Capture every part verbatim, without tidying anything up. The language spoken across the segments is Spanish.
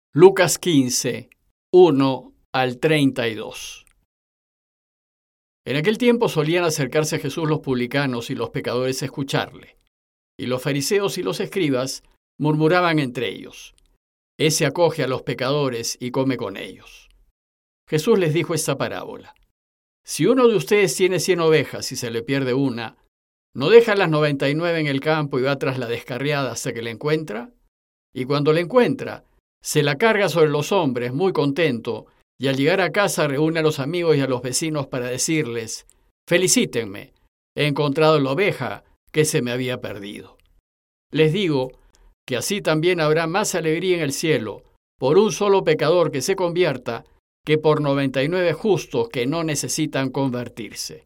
Lucas quince, uno al treinta y dos. En aquel tiempo solían acercarse a Jesús los publicanos y los pecadores a escucharle, y los fariseos y los escribas murmuraban entre ellos: Ese acoge a los pecadores y come con ellos. Jesús les dijo esta parábola: Si uno de ustedes tiene cien ovejas y se le pierde una, ¿no deja las noventa y nueve en el campo y va tras la descarriada hasta que la encuentra? Y cuando la encuentra, se la carga sobre los hombres, muy contento, y al llegar a casa reúne a los amigos y a los vecinos para decirles: Felicítenme, he encontrado la oveja que se me había perdido. Les digo que así también habrá más alegría en el cielo por un solo pecador que se convierta que por noventa y nueve justos que no necesitan convertirse.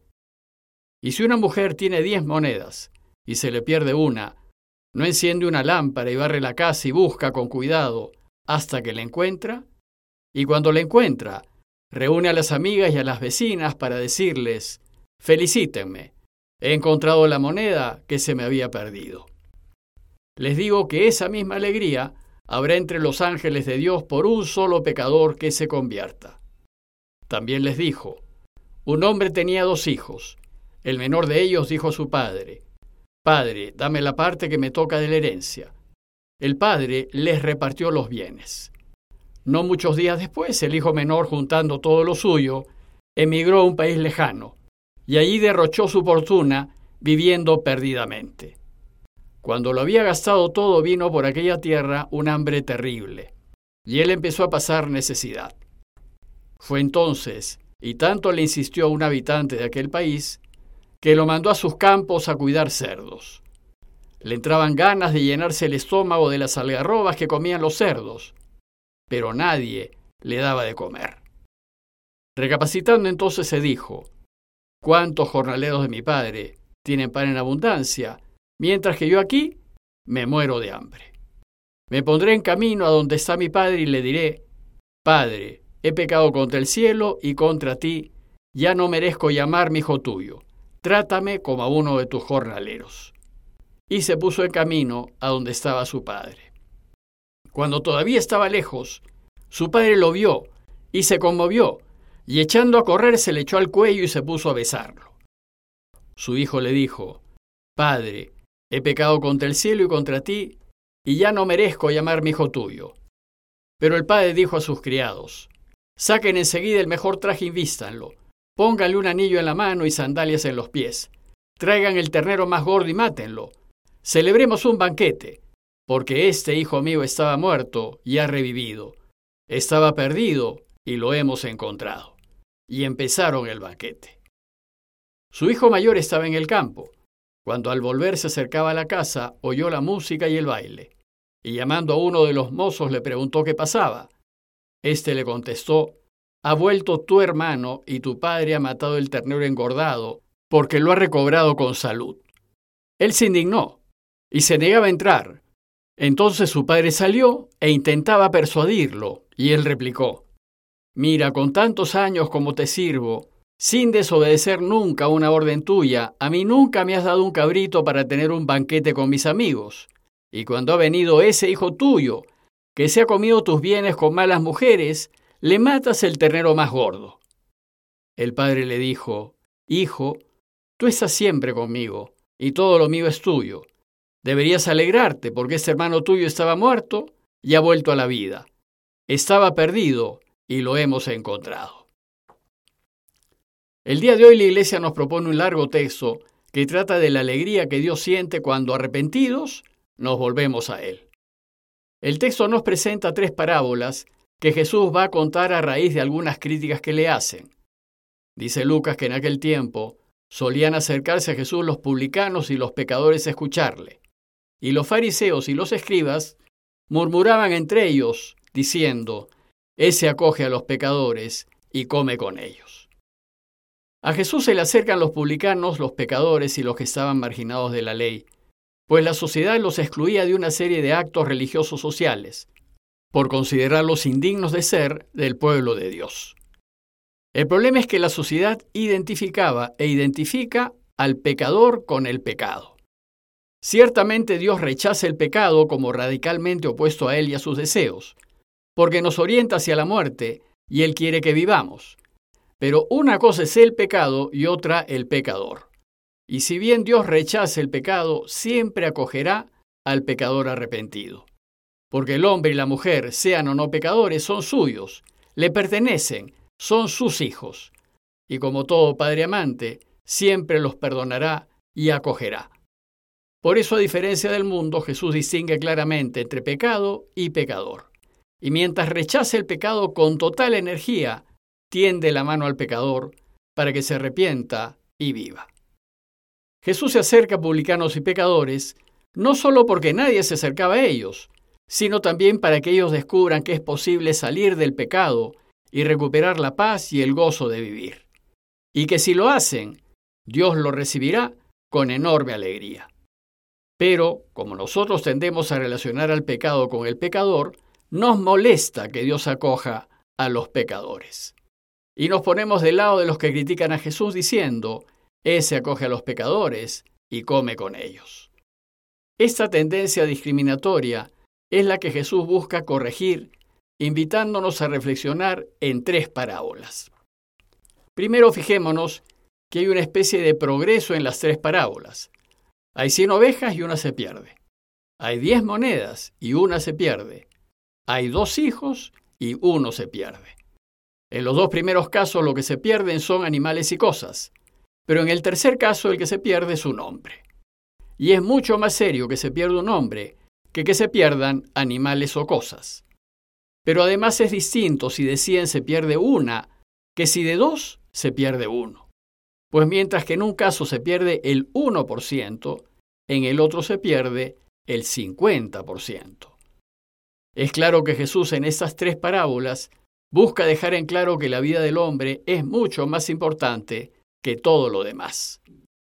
Y si una mujer tiene diez monedas y se le pierde una, ¿no enciende una lámpara y barre la casa y busca con cuidado hasta que la encuentra? Y cuando la encuentra, reúne a las amigas y a las vecinas para decirles: Felicítenme, he encontrado la moneda que se me había perdido. Les digo que esa misma alegría habrá entre los ángeles de Dios por un solo pecador que se convierta. También les dijo: Un hombre tenía dos hijos. El menor de ellos dijo a su padre: Padre, dame la parte que me toca de la herencia. El padre les repartió los bienes. No muchos días después, el hijo menor, juntando todo lo suyo, emigró a un país lejano, y allí derrochó su fortuna viviendo perdidamente. Cuando lo había gastado todo, vino por aquella tierra un hambre terrible, y él empezó a pasar necesidad. Fue entonces, y tanto le insistió a un habitante de aquel país, que lo mandó a sus campos a cuidar cerdos. Le entraban ganas de llenarse el estómago de las algarrobas que comían los cerdos, pero nadie le daba de comer. Recapacitando entonces se dijo: ¿Cuántos jornaleros de mi padre tienen pan en abundancia, mientras que yo aquí me muero de hambre? Me pondré en camino a donde está mi padre y le diré: Padre, he pecado contra el cielo y contra ti, ya no merezco llamarme hijo tuyo. Trátame como a uno de tus jornaleros. Y se puso en camino a donde estaba su padre. Cuando todavía estaba lejos, su padre lo vio y se conmovió, y echando a correr se le echó al cuello y se puso a besarlo. Su hijo le dijo: Padre, he pecado contra el cielo y contra ti, y ya no merezco llamarme hijo tuyo. Pero el padre dijo a sus criados: Saquen enseguida el mejor traje y vístanlo. Pónganle un anillo en la mano y sandalias en los pies. Traigan el ternero más gordo y mátenlo. Celebremos un banquete, porque este hijo mío estaba muerto y ha revivido. Estaba perdido y lo hemos encontrado. Y empezaron el banquete. Su hijo mayor estaba en el campo. Cuando al volver se acercaba a la casa, oyó la música y el baile. Y llamando a uno de los mozos le preguntó qué pasaba. Este le contestó: Ha vuelto tu hermano y tu padre ha matado el ternero engordado, porque lo ha recobrado con salud. Él se indignó y se negaba a entrar. Entonces su padre salió e intentaba persuadirlo, y él replicó: Mira, con tantos años como te sirvo, sin desobedecer nunca una orden tuya, a mí nunca me has dado un cabrito para tener un banquete con mis amigos. Y cuando ha venido ese hijo tuyo, que se ha comido tus bienes con malas mujeres, le matas el ternero más gordo. El padre le dijo: Hijo, tú estás siempre conmigo, y todo lo mío es tuyo. Deberías alegrarte, porque ese hermano tuyo estaba muerto y ha vuelto a la vida. Estaba perdido y lo hemos encontrado. El día de hoy la Iglesia nos propone un largo texto que trata de la alegría que Dios siente cuando, arrepentidos, nos volvemos a Él. El texto nos presenta tres parábolas que Jesús va a contar a raíz de algunas críticas que le hacen. Dice Lucas que en aquel tiempo solían acercarse a Jesús los publicanos y los pecadores a escucharle, y los fariseos y los escribas murmuraban entre ellos, diciendo: Ese acoge a los pecadores y come con ellos. A Jesús se le acercan los publicanos, los pecadores y los que estaban marginados de la ley, pues la sociedad los excluía de una serie de actos religiosos sociales, por considerarlos indignos de ser del pueblo de Dios. El problema es que la sociedad identificaba e identifica al pecador con el pecado. Ciertamente Dios rechaza el pecado como radicalmente opuesto a él y a sus deseos, porque nos orienta hacia la muerte y Él quiere que vivamos. Pero una cosa es el pecado y otra el pecador. Y si bien Dios rechaza el pecado, siempre acogerá al pecador arrepentido. Porque el hombre y la mujer, sean o no pecadores, son suyos, le pertenecen, son sus hijos. Y como todo padre amante, siempre los perdonará y acogerá. Por eso, a diferencia del mundo, Jesús distingue claramente entre pecado y pecador. Y mientras rechaza el pecado con total energía, tiende la mano al pecador para que se arrepienta y viva. Jesús se acerca a publicanos y pecadores, no solo porque nadie se acercaba a ellos, sino también para que ellos descubran que es posible salir del pecado y recuperar la paz y el gozo de vivir. Y que si lo hacen, Dios lo recibirá con enorme alegría. Pero, como nosotros tendemos a relacionar al pecado con el pecador, nos molesta que Dios acoja a los pecadores. Y nos ponemos del lado de los que critican a Jesús diciendo, ese acoge a los pecadores y come con ellos. Esta tendencia discriminatoria es la que Jesús busca corregir, invitándonos a reflexionar en tres parábolas. Primero, fijémonos que hay una especie de progreso en las tres parábolas. Hay cien ovejas y una se pierde. Hay diez monedas y una se pierde. Hay dos hijos y uno se pierde. En los dos primeros casos lo que se pierden son animales y cosas, pero en el tercer caso el que se pierde es un hombre. Y es mucho más serio que se pierda un hombre que que se pierdan animales o cosas. Pero además es distinto si de cien se pierde una que si de dos se pierde uno. Pues mientras que en un caso se pierde el uno por ciento, en el otro se pierde el cincuenta por ciento. Es claro que Jesús en estas tres parábolas busca dejar en claro que la vida del hombre es mucho más importante que todo lo demás.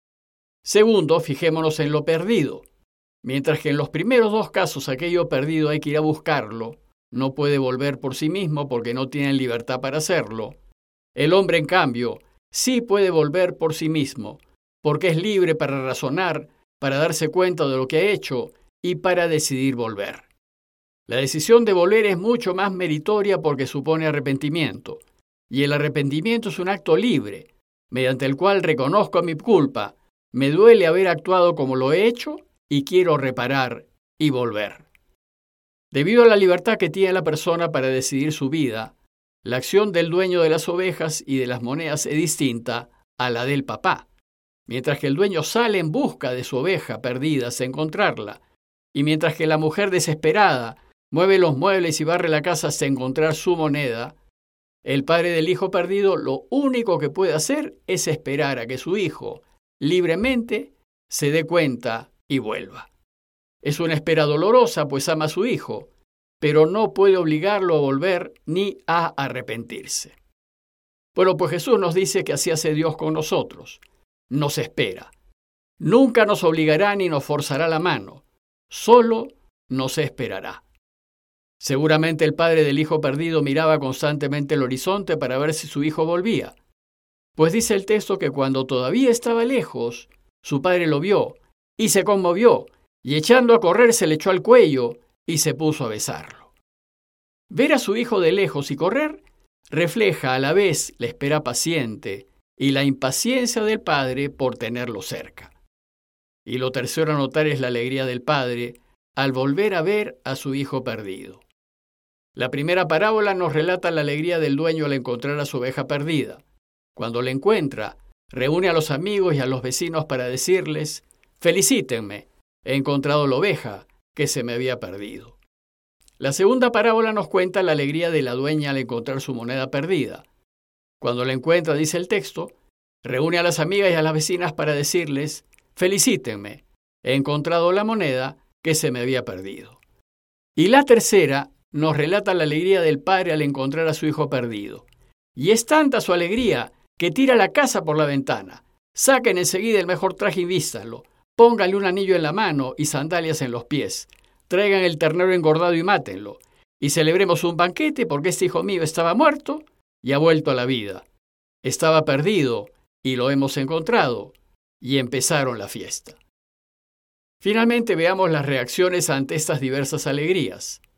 Segundo, fijémonos en lo perdido. Mientras que en los primeros dos casos aquello perdido hay que ir a buscarlo, no puede volver por sí mismo porque no tiene libertad para hacerlo. El hombre, en cambio, sí puede volver por sí mismo, porque es libre para razonar, para darse cuenta de lo que ha hecho y para decidir volver. La decisión de volver es mucho más meritoria porque supone arrepentimiento, y el arrepentimiento es un acto libre, mediante el cual reconozco mi culpa, me duele haber actuado como lo he hecho y quiero reparar y volver. Debido a la libertad que tiene la persona para decidir su vida, la acción del dueño de las ovejas y de las monedas es distinta a la del papá. Mientras que el dueño sale en busca de su oveja perdida hasta encontrarla, y mientras que la mujer desesperada mueve los muebles y barre la casa hasta encontrar su moneda, el padre del hijo perdido lo único que puede hacer es esperar a que su hijo, libremente, se dé cuenta y vuelva. Es una espera dolorosa, pues ama a su hijo, pero no puede obligarlo a volver ni a arrepentirse. Bueno, pues Jesús nos dice que así hace Dios con nosotros. Nos espera. Nunca nos obligará ni nos forzará la mano. Solo nos esperará. Seguramente el padre del hijo perdido miraba constantemente el horizonte para ver si su hijo volvía. Pues dice el texto que cuando todavía estaba lejos, su padre lo vio y se conmovió, y echando a correr se le echó al cuello y se puso a besarlo. Ver a su hijo de lejos y correr refleja a la vez la espera paciente y la impaciencia del padre por tenerlo cerca. Y lo tercero a notar es la alegría del padre al volver a ver a su hijo perdido. La primera parábola nos relata la alegría del dueño al encontrar a su oveja perdida. Cuando la encuentra, reúne a los amigos y a los vecinos para decirles: «Felicítenme, he encontrado la oveja que se me había perdido». La segunda parábola nos cuenta la alegría de la dueña al encontrar su moneda perdida. Cuando la encuentra, dice el texto, reúne a las amigas y a las vecinas para decirles: «Felicítenme, he encontrado la moneda que se me había perdido». Y la tercera nos relata la alegría del padre al encontrar a su hijo perdido. Y es tanta su alegría que tira la casa por la ventana. Saquen enseguida el mejor traje y vístanlo. Pónganle un anillo en la mano y sandalias en los pies. Traigan el ternero engordado y mátenlo. Y celebremos un banquete porque este hijo mío estaba muerto y ha vuelto a la vida. Estaba perdido y lo hemos encontrado. Y empezaron la fiesta. Finalmente veamos las reacciones ante estas diversas alegrías.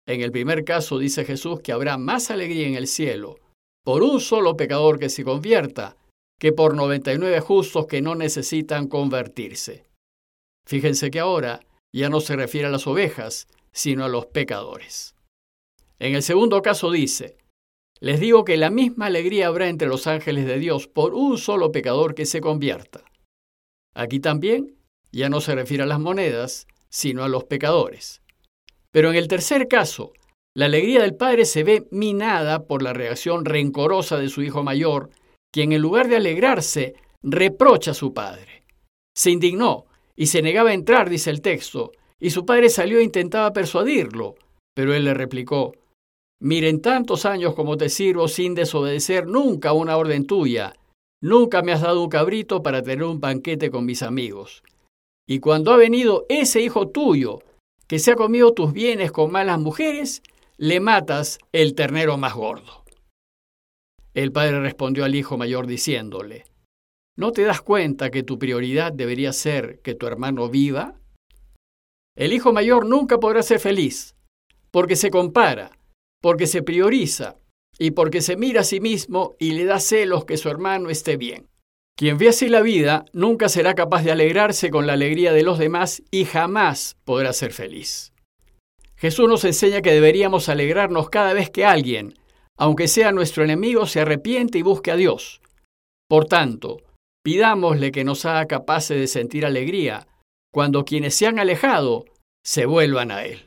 En el primer caso dice Jesús que habrá más alegría en el cielo por un solo pecador que se convierta que por noventa y nueve justos que no necesitan convertirse. Fíjense que ahora ya no se refiere a las ovejas, sino a los pecadores. En el segundo caso dice, les digo que la misma alegría habrá entre los ángeles de Dios por un solo pecador que se convierta. Aquí también ya no se refiere a las monedas, sino a los pecadores. Pero en el tercer caso, la alegría del padre se ve minada por la reacción rencorosa de su hijo mayor, quien en lugar de alegrarse, reprocha a su padre. Se indignó y se negaba a entrar, dice el texto, y su padre salió e intentaba persuadirlo, pero él le replicó, miren tantos años como te sirvo sin desobedecer nunca una orden tuya, nunca me has dado un cabrito para tener un banquete con mis amigos. Y cuando ha venido ese hijo tuyo, que se ha comido tus bienes con malas mujeres, le matas el ternero más gordo. El padre respondió al hijo mayor diciéndole, ¿no te das cuenta que tu prioridad debería ser que tu hermano viva? El hijo mayor nunca podrá ser feliz, porque se compara, porque se prioriza y porque se mira a sí mismo y le da celos que su hermano esté bien. Quien ve así la vida nunca será capaz de alegrarse con la alegría de los demás y jamás podrá ser feliz. Jesús nos enseña que deberíamos alegrarnos cada vez que alguien, aunque sea nuestro enemigo, se arrepiente y busque a Dios. Por tanto, pidámosle que nos haga capaces de sentir alegría cuando quienes se han alejado se vuelvan a Él.